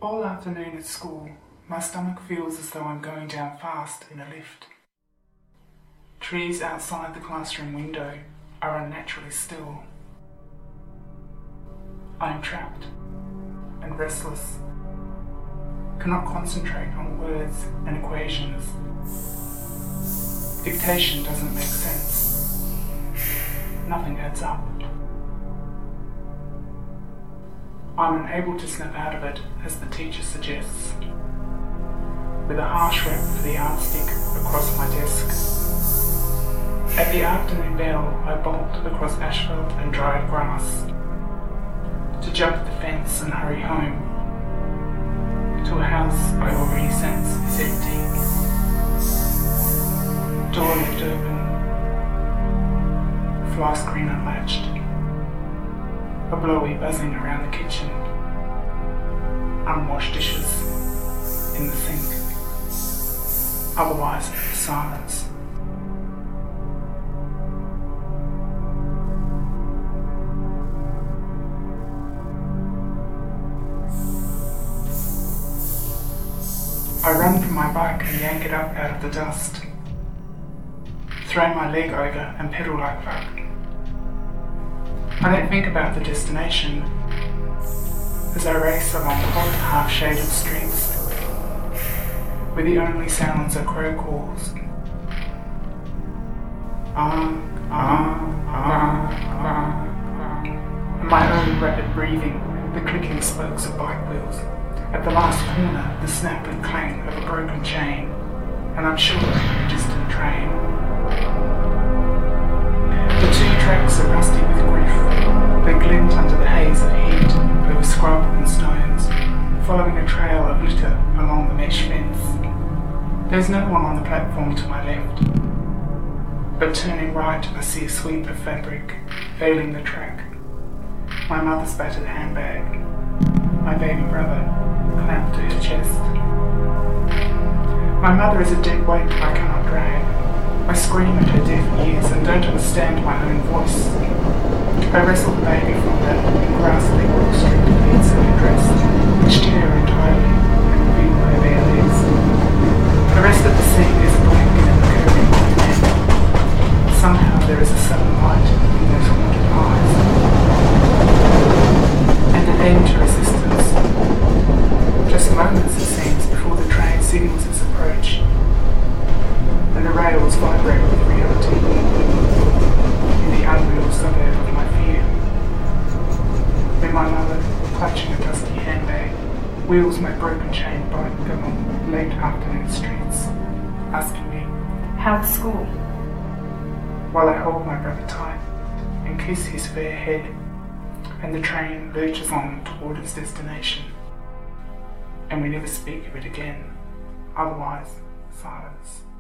All afternoon at school, my stomach feels as though I'm going down fast in a lift. Trees outside the classroom window are unnaturally still. I am trapped and restless, cannot concentrate on words and equations. Dictation doesn't make sense. Nothing adds up. I'm unable to snap out of it as the teacher suggests, with a harsh rap for the yardstick across my desk. At the afternoon bell, I bolt across asphalt and dried grass, to jump the fence and hurry home, to a house I already sense is empty. Door left open, fly screen unlatched, a blowy buzzing around the kitchen, unwashed dishes in the sink, otherwise silence. I run from my bike and yank it up out of the dust, throw my leg over and pedal like fuck. I don't think about the destination as I race along hot, half-shaded streets where the only sounds are crow calls. And my own rapid breathing, the clicking spokes of bike wheels. At the last corner, the snap and clang of a broken chain, and I'm sure of a distant train. The two tracks are rusty with grief. They glint under the haze of heat over scrub and stones, following a trail of litter along the mesh fence. There's no one on the platform to my left, but turning right I see a sweep of fabric veiling the track. My mother's battered handbag, my baby brother clamped to his chest. My mother is a dead weight I cannot drag. I scream at her deaf ears and don't understand my own voice. I wrestle the baby from her and grasp the well-stripped pleats of her dress, which tear entirely and reveal her bare legs. The rest of the scene is blank and curving like men. Somehow there is a sudden light in those haunted eyes, and an end to resistance. Just moments, it seems, before the train signals its approach, and the rails vibrate with reality in the unreal suburb of my fear. Then my mother, clutching a dusty handbag, wheels my broken chain bike along late afternoon streets, asking me, "How's school?" While I hold my brother tight and kiss his fair head, and the train lurches on toward its destination. And we never speak of it again, otherwise silence.